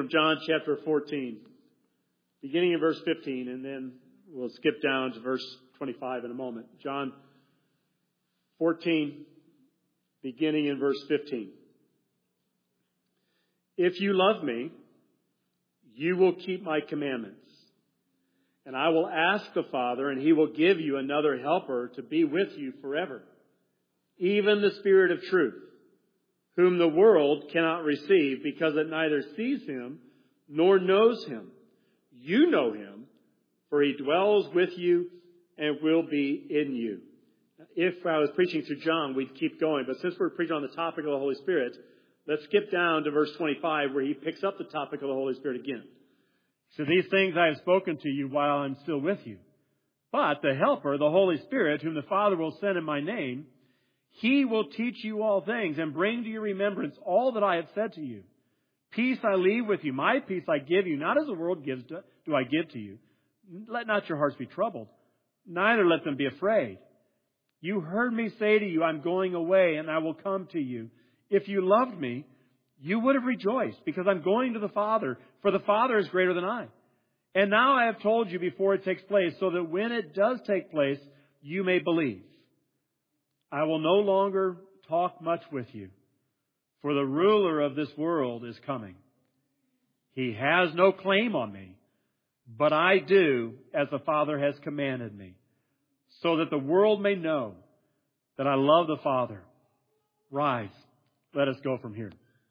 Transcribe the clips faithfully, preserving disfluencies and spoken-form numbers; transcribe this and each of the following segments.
from John chapter fourteen, beginning in verse fifteen, and then we'll skip down to verse twenty-five in a moment. John fourteen, beginning in verse fifteen. If you love me, you will keep my commandments. And I will ask the Father, and he will give you another helper to be with you forever, even the Spirit of truth, whom the world cannot receive because it neither sees him nor knows him. You know him, for he dwells with you and will be in you. If I was preaching through John, we'd keep going. But since we're preaching on the topic of the Holy Spirit, let's skip down to verse twenty-five, where he picks up the topic of the Holy Spirit again. So these things I have spoken to you while I'm still with you. But the Helper, the Holy Spirit, whom the Father will send in my name, he will teach you all things and bring to your remembrance all that I have said to you. Peace I leave with you. My peace I give you. Not as the world gives do I give to you. Let not your hearts be troubled. Neither let them be afraid. You heard me say to you, I'm going away and I will come to you. If you loved me, you would have rejoiced because I'm going to the Father, for the Father is greater than I. And now I have told you before it takes place, so that when it does take place, you may believe. I will no longer talk much with you, for the ruler of this world is coming. He has no claim on me, but I do as the Father has commanded me, so that the world may know that I love the Father. Rise, let us go from here.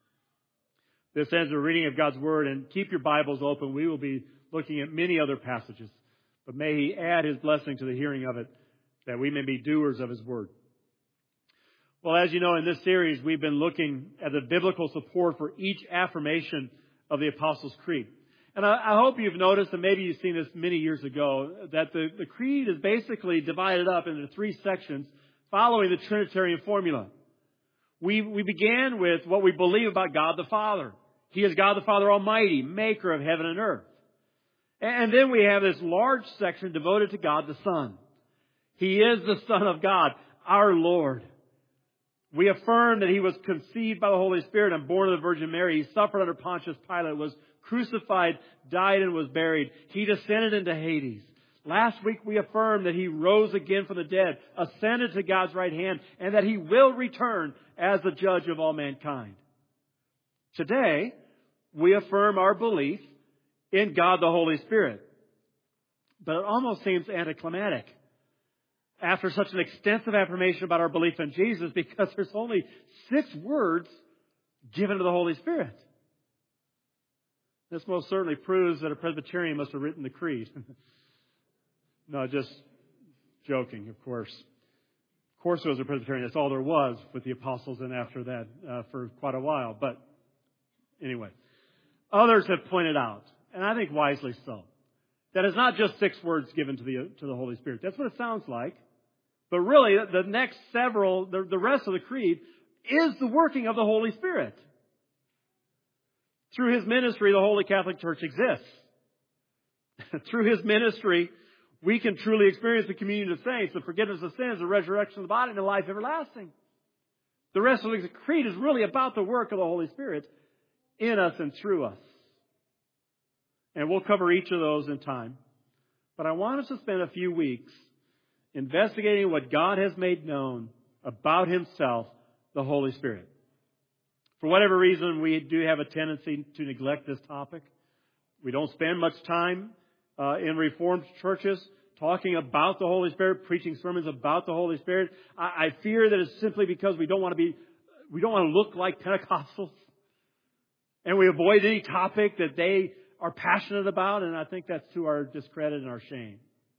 This ends the reading of God's Word, and keep your Bibles open. We will be looking at many other passages, but may He add His blessing to the hearing of it, that we may be doers of His Word. Well, as you know, in this series, we've been looking at the biblical support for each affirmation of the Apostles' Creed. And I, I hope you've noticed, and maybe you've seen this many years ago, that the, the Creed is basically divided up into three sections following the Trinitarian formula. We, we began with what we believe about God the Father. He is God the Father Almighty, maker of heaven and earth. And then we have this large section devoted to God the Son. He is the Son of God, our Lord. We affirm that He was conceived by the Holy Spirit and born of the Virgin Mary. He suffered under Pontius Pilate, was crucified, died, and was buried. He descended into Hades. Last week we affirmed that He rose again from the dead, ascended to God's right hand, and that He will return as the judge of all mankind. Today, we affirm our belief in God the Holy Spirit. But it almost seems anticlimactic after such an extensive affirmation about our belief in Jesus, because there's only six words given to the Holy Spirit. This most certainly proves that a Presbyterian must have written the creed. No, just joking, of course. Of course it was a Presbyterian. That's all there was with the apostles and after that uh, for quite a while. But anyway, others have pointed out, and I think wisely so, that it's not just six words given to the to the Holy Spirit. That's what it sounds like. But really, the next several, the, the rest of the creed is the working of the Holy Spirit. Through His ministry, the Holy Catholic Church exists. Through His ministry, we can truly experience the communion of saints, the forgiveness of sins, the resurrection of the body, and the life everlasting. The rest of the creed is really about the work of the Holy Spirit in us and through us. And we'll cover each of those in time. But I want us to spend a few weeks investigating what God has made known about Himself, the Holy Spirit. For whatever reason, we do have a tendency to neglect this topic. We don't spend much time uh, in Reformed churches talking about the Holy Spirit, preaching sermons about the Holy Spirit. I, I fear that it's simply because we don't want to be, we don't want to look like Pentecostals, and we avoid any topic that they are passionate about, and I think that's to our discredit and our shame.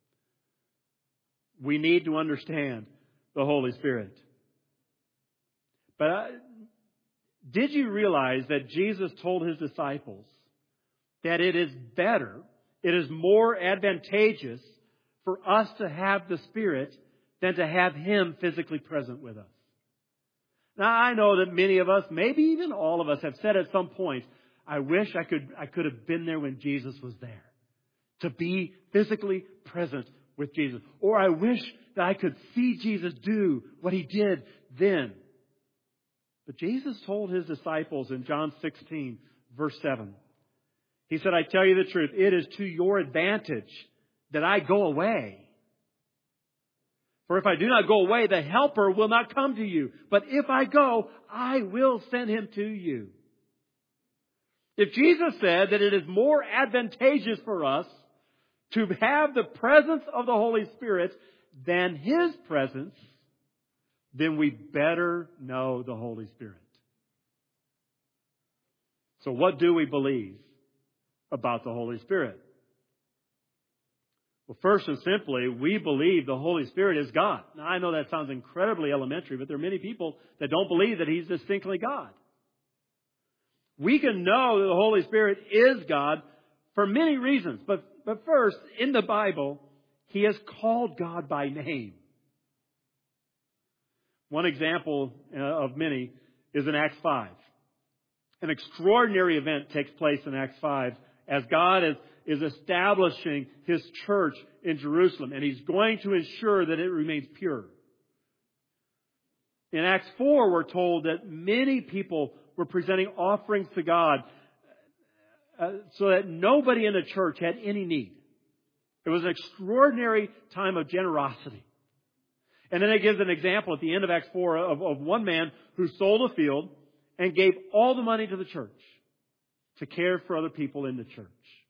We need to understand the Holy Spirit. But uh, did you realize that Jesus told His disciples that it is better, it is more advantageous for us to have the Spirit than to have Him physically present with us? Now, I know that many of us, maybe even all of us, have said at some point, I wish I could I could have been there when Jesus was there, to be physically present with Jesus. Or I wish that I could see Jesus do what He did then. But Jesus told His disciples in John sixteen, verse seven, He said, I tell you the truth, it is to your advantage that I go away. For if I do not go away, the Helper will not come to you. But if I go, I will send him to you. If Jesus said that it is more advantageous for us to have the presence of the Holy Spirit than His presence, then we better know the Holy Spirit. So what do we believe about the Holy Spirit? Well, first and simply, we believe the Holy Spirit is God. Now, I know that sounds incredibly elementary, but there are many people that don't believe that He's distinctly God. We can know that the Holy Spirit is God for many reasons. But, but first, in the Bible, He is called God by name. One example uh, of many is in Acts five. An extraordinary event takes place in Acts five as God is, is establishing His church in Jerusalem, and He's going to ensure that it remains pure. In Acts four, we're told that many people were presenting offerings to God uh, so that nobody in the church had any need. It was an extraordinary time of generosity. And then it gives an example at the end of Acts four of, of one man who sold a field and gave all the money to the church to care for other people in the church.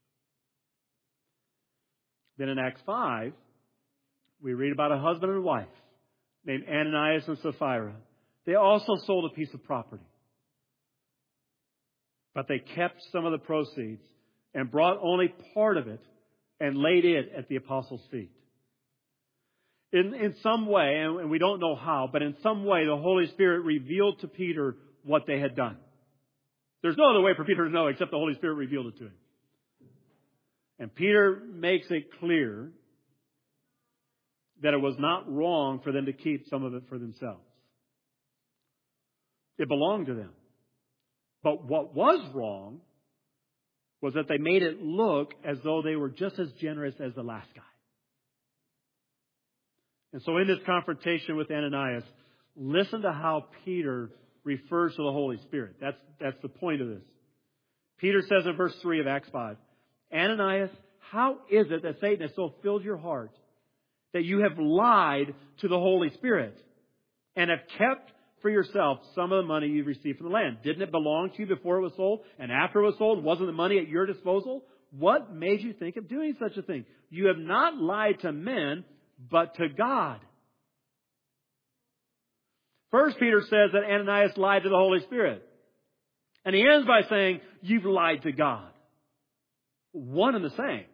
Then in Acts five, we read about a husband and wife named Ananias and Sapphira. They also sold a piece of property. But they kept some of the proceeds and brought only part of it and laid it at the apostles' feet. In, in some way, and we don't know how, but in some way the Holy Spirit revealed to Peter what they had done. There's no other way for Peter to know except the Holy Spirit revealed it to him. And Peter makes it clear that it was not wrong for them to keep some of it for themselves. It belonged to them. But what was wrong was that they made it look as though they were just as generous as the last guy. And so in this confrontation with Ananias, listen to how Peter refers to the Holy Spirit. That's, that's the point of this. Peter says in verse three of Acts five, Ananias, how is it that Satan has so filled your heart that you have lied to the Holy Spirit and have kept for yourself some of the money you received from the land? Didn't it belong to you before it was sold? And after it was sold, wasn't the money at your disposal? What made you think of doing such a thing? You have not lied to men, but to God. First, Peter says that Ananias lied to the Holy Spirit. And he ends by saying, you've lied to God. One and the same.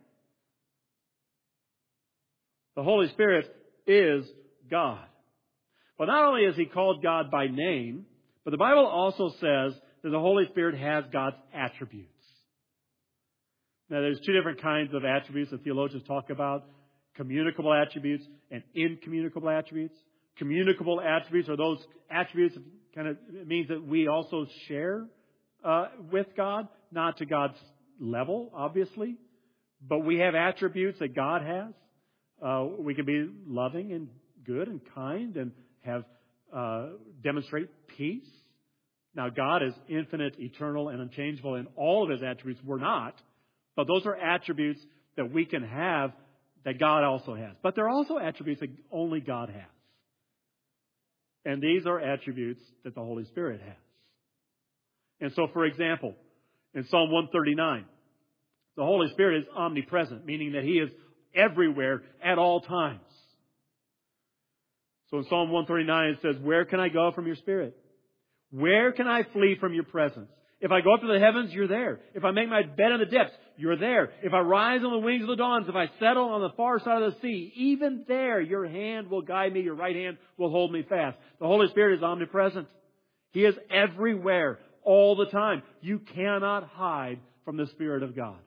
The Holy Spirit is God. But not only is He called God by name, but the Bible also says that the Holy Spirit has God's attributes. Now, there's two different kinds of attributes that theologians talk about. Communicable attributes and incommunicable attributes. Communicable attributes are those attributes that kind of it means that we also share uh, with God, not to God's level, obviously, but we have attributes that God has. Uh, we can be loving and good and kind and have uh, demonstrate peace. Now, God is infinite, eternal, and unchangeable in all of His attributes. We're not, but those are attributes that we can have that God also has. But there are also attributes that only God has. And these are attributes that the Holy Spirit has. And so, for example, in Psalm one thirty-nine, the Holy Spirit is omnipresent, meaning that He is everywhere at all times. So in Psalm one thirty-nine it says, where can I go from your Spirit? Where can I flee from your presence? If I go up to the heavens, you're there. If I make my bed in the depths, you're there. If I rise on the wings of the dawns, if I settle on the far side of the sea, even there your hand will guide me, your right hand will hold me fast. The Holy Spirit is omnipresent. He is everywhere, all the time. You cannot hide from the Spirit of God.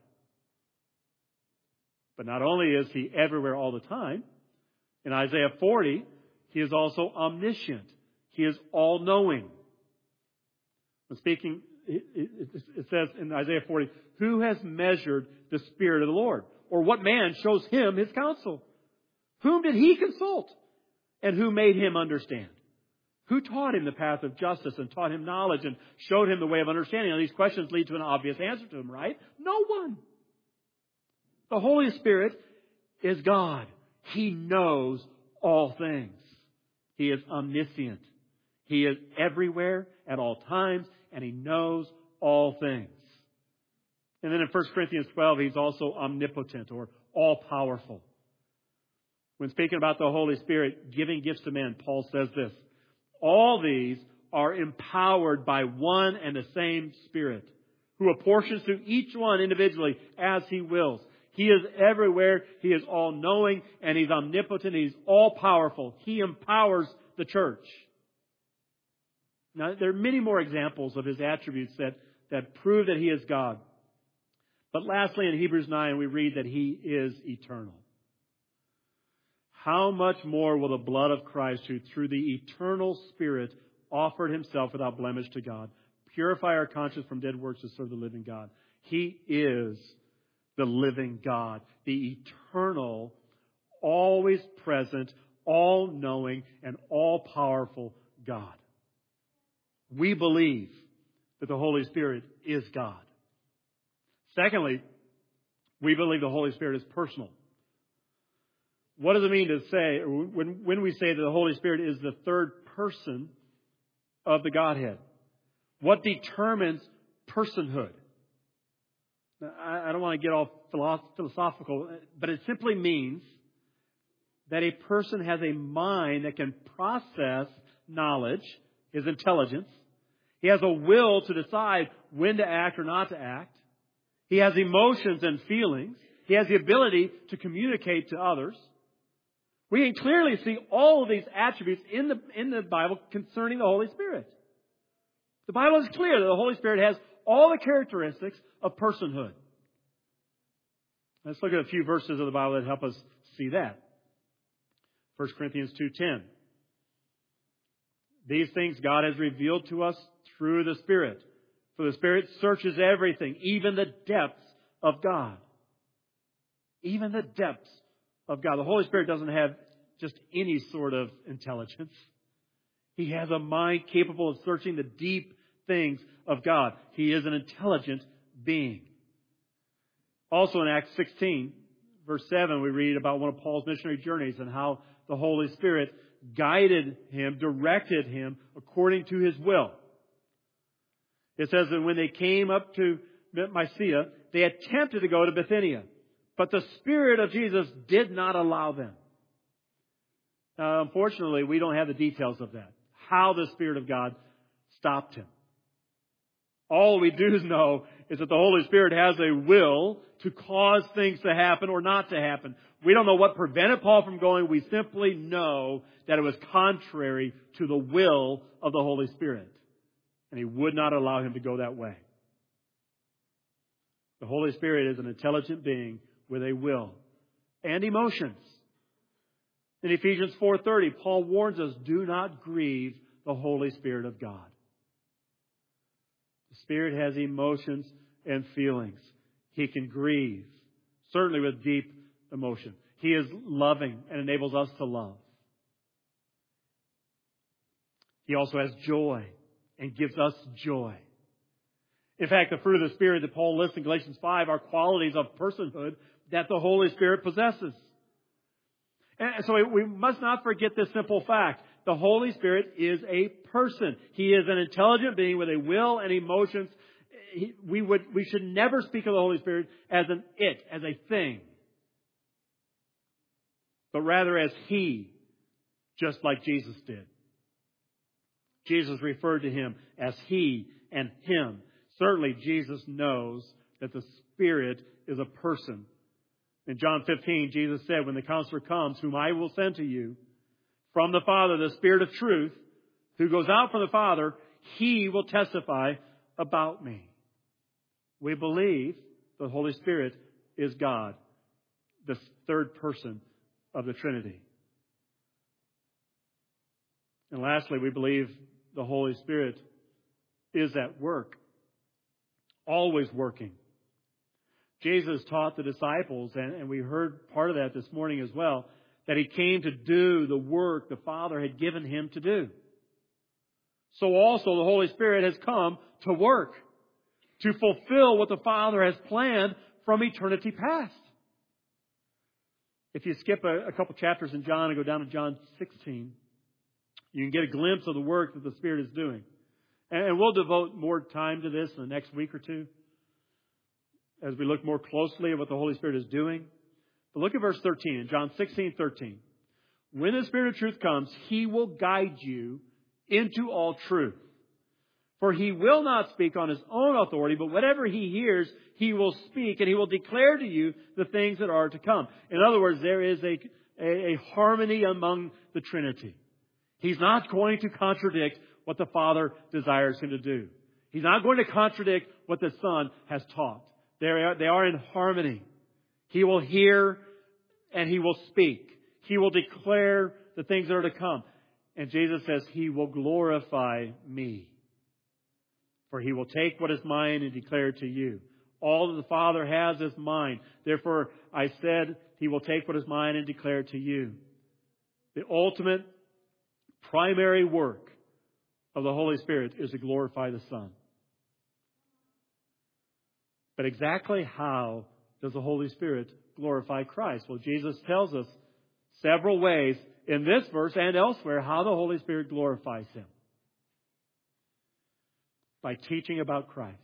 But not only is He everywhere all the time, in Isaiah forty, He is also omniscient. He is all-knowing. When speaking, it says in Isaiah forty, who has measured the Spirit of the Lord? Or what man shows Him His counsel? Whom did He consult? And who made Him understand? Who taught him the path of justice and taught him knowledge and showed him the way of understanding? Now, these questions lead to an obvious answer to them, right? No one. The Holy Spirit is God. He knows all things. He is omniscient. He is everywhere at all times, and He knows all things. And then in First Corinthians twelve, He's also omnipotent or all-powerful. When speaking about the Holy Spirit giving gifts to men, Paul says this: all these are empowered by one and the same Spirit, who apportions to each one individually as He wills. He is everywhere. He is all-knowing, and He's omnipotent. He's all-powerful. He empowers the church. Now, there are many more examples of His attributes that, that prove that He is God. But lastly, in Hebrews nine, we read that He is eternal. How much more will the blood of Christ, who through the eternal Spirit offered Himself without blemish to God, purify our conscience from dead works to serve the living God? He is the living God, the eternal, always present, all-knowing, and all-powerful God. We believe that the Holy Spirit is God. Secondly, we believe the Holy Spirit is personal. What does it mean to say, when, when we say that the Holy Spirit is the third person of the Godhead? What determines personhood? Now, I, I don't want to get all philosophical, but it simply means that a person has a mind that can process knowledge, his intelligence. He has a will to decide when to act or not to act. He has emotions and feelings. He has the ability to communicate to others. We can clearly see all of these attributes in the, in the Bible concerning the Holy Spirit. The Bible is clear that the Holy Spirit has all the characteristics of personhood. Let's look at a few verses of the Bible that help us see that. First Corinthians two ten. These things God has revealed to us through the Spirit. For the Spirit searches everything, even the depths of God. Even the depths of God. The Holy Spirit doesn't have just any sort of intelligence. He has a mind capable of searching the deep things of God. He is an intelligent being. Also in Acts sixteen, verse seven, we read about one of Paul's missionary journeys and how the Holy Spirit guided him, directed him according to His will. It says that when they came up to Mysia, they attempted to go to Bithynia, but the Spirit of Jesus did not allow them. Now, unfortunately, we don't have the details of that, how the Spirit of God stopped him. All we do know is that the Holy Spirit has a will to cause things to happen or not to happen. We don't know what prevented Paul from going. We simply know that it was contrary to the will of the Holy Spirit. And He would not allow him to go that way. The Holy Spirit is an intelligent being with a will and emotions. In Ephesians four thirty, Paul warns us, do not grieve the Holy Spirit of God. The Spirit has emotions and feelings. He can grieve, certainly with deep emotion. He is loving and enables us to love. He also has joy and gives us joy. In fact, the fruit of the Spirit that Paul lists in Galatians five are qualities of personhood that the Holy Spirit possesses. And so we must not forget this simple fact. The Holy Spirit is a person. He is an intelligent being with a will and emotions. He, we would, we should never speak of the Holy Spirit as an it, as a thing. But rather as He, just like Jesus did. Jesus referred to Him as He and Him. Certainly Jesus knows that the Spirit is a person. In John fifteen, Jesus said, when the Counselor comes, whom I will send to you, from the Father, the Spirit of truth, who goes out from the Father, He will testify about me. We believe the Holy Spirit is God, the third person of the Trinity. And lastly, we believe the Holy Spirit is at work, always working. Jesus taught the disciples, and, and we heard part of that this morning as well, that He came to do the work the Father had given Him to do. so also the Holy Spirit has come to work, to fulfill what the Father has planned from eternity past. If you skip a, a couple chapters in John and go down to John sixteen, you can get a glimpse of the work that the Spirit is doing. And, and we'll devote more time to this in the next week or two as we look more closely at what the Holy Spirit is doing. But look at verse thirteen in John sixteen thirteen. When the Spirit of truth comes, He will guide you into all truth. For He will not speak on His own authority, but whatever He hears, He will speak, and He will declare to you the things that are to come. In other words, there is a, a, a harmony among the Trinity. He's not going to contradict what the Father desires Him to do. He's not going to contradict what the Son has taught. They are, they are in harmony. He will hear and He will speak. He will declare the things that are to come. And Jesus says, He will glorify Me. For He will take what is mine and declare it to you. All that the Father has is mine. Therefore, I said, He will take what is mine and declare it to you. The ultimate, primary work of the Holy Spirit is to glorify the Son. But exactly how does the Holy Spirit glorify Christ? Well, Jesus tells us several ways in this verse and elsewhere how the Holy Spirit glorifies Him. By teaching about Christ.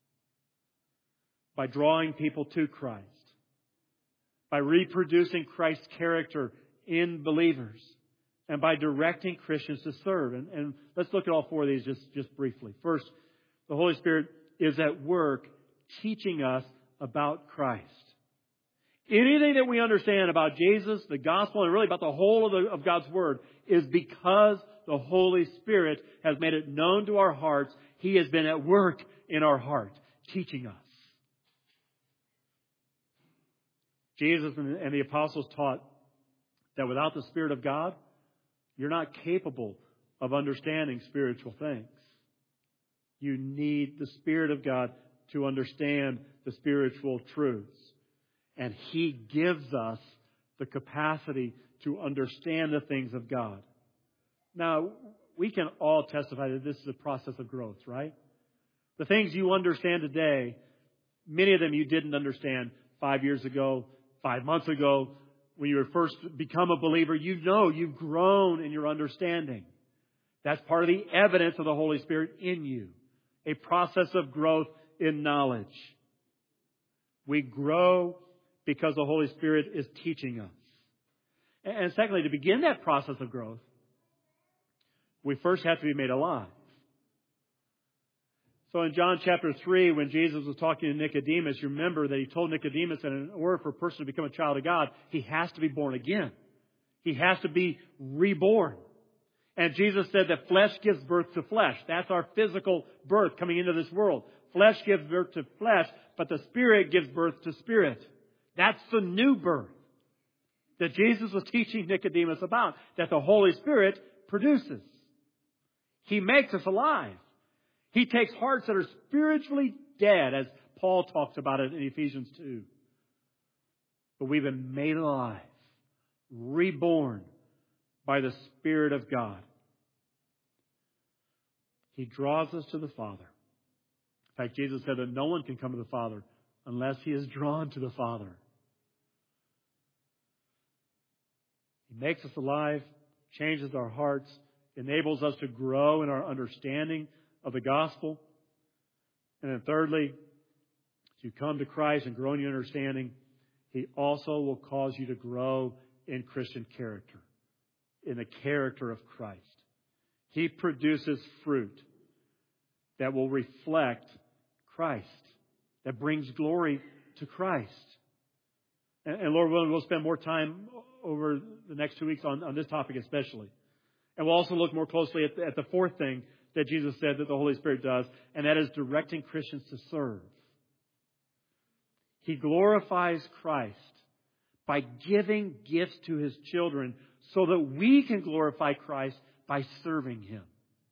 By drawing people to Christ. By reproducing Christ's character in believers. And by directing Christians to serve. And, and let's look at all four of these just, just briefly. First, the Holy Spirit is at work teaching us about Christ. Anything that we understand about Jesus, the gospel, and really about the whole of, the, of God's Word is because the Holy Spirit has made it known to our hearts. He has been at work in our heart, teaching us. Jesus and the apostles taught that without the Spirit of God, you're not capable of understanding spiritual things. You need the Spirit of God to understand the spiritual truths. And He gives us the capacity to understand the things of God. Now, we can all testify that this is a process of growth, right? The things you understand today, many of them you didn't understand five years ago, five months ago, when you were first become a believer. You know you've grown in your understanding. That's part of the evidence of the Holy Spirit in you. A process of growth in knowledge. We grow because the Holy Spirit is teaching us. And secondly, to begin that process of growth, we first have to be made alive. So in John chapter three, when Jesus was talking to Nicodemus, you remember that He told Nicodemus that in order for a person to become a child of God, he has to be born again. He has to be reborn. And Jesus said that flesh gives birth to flesh. That's our physical birth coming into this world. Flesh gives birth to flesh, but the Spirit gives birth to spirit. That's the new birth that Jesus was teaching Nicodemus about, that the Holy Spirit produces. He makes us alive. He takes hearts that are spiritually dead, as Paul talks about it in Ephesians two. But we've been made alive, reborn by the Spirit of God. He draws us to the Father. In fact, Jesus said that no one can come to the Father unless he is drawn to the Father. He makes us alive, changes our hearts, enables us to grow in our understanding of the gospel. And then thirdly, as you come to Christ and grow in your understanding, He also will cause you to grow in Christian character, in the character of Christ. He produces fruit that will reflect Christ, that brings glory to Christ. And, and Lord willing, we'll spend more time over the next two weeks on, on this topic especially. And we'll also look more closely at the, at the fourth thing that Jesus said that the Holy Spirit does, and that is directing Christians to serve. He glorifies Christ by giving gifts to His children so that we can glorify Christ by serving Him.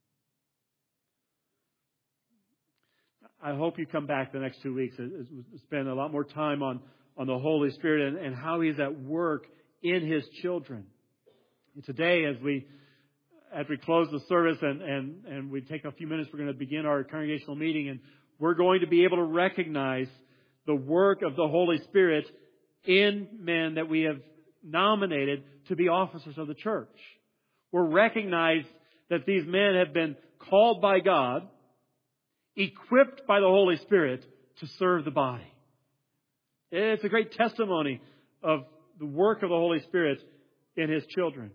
I hope you come back the next two weeks and spend a lot more time on, on the Holy Spirit and, and how He's at work in His children. And today, as we as we close the service and, and, and we take a few minutes, we're going to begin our congregational meeting, and we're going to be able to recognize the work of the Holy Spirit in men that we have nominated to be officers of the church. We'll recognize that these men have been called by God, equipped by the Holy Spirit to serve the body. It's a great testimony of the work of the Holy Spirit in His children.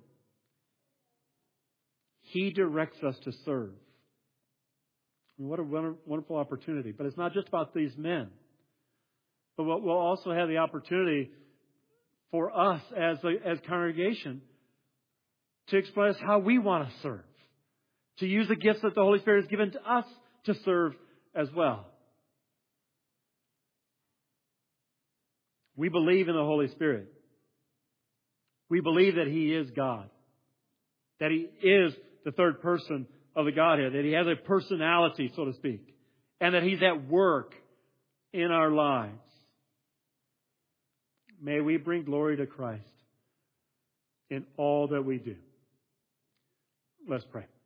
He directs us to serve. What a wonderful opportunity. But it's not just about these men. But we'll also have the opportunity for us as a as congregation to express how we want to serve. To use the gifts that the Holy Spirit has given to us to serve as well. We believe in the Holy Spirit. We believe that He is God. That He is the third person of the Godhead. That He has a personality, so to speak. And that He's at work in our lives. May we bring glory to Christ in all that we do. Let's pray.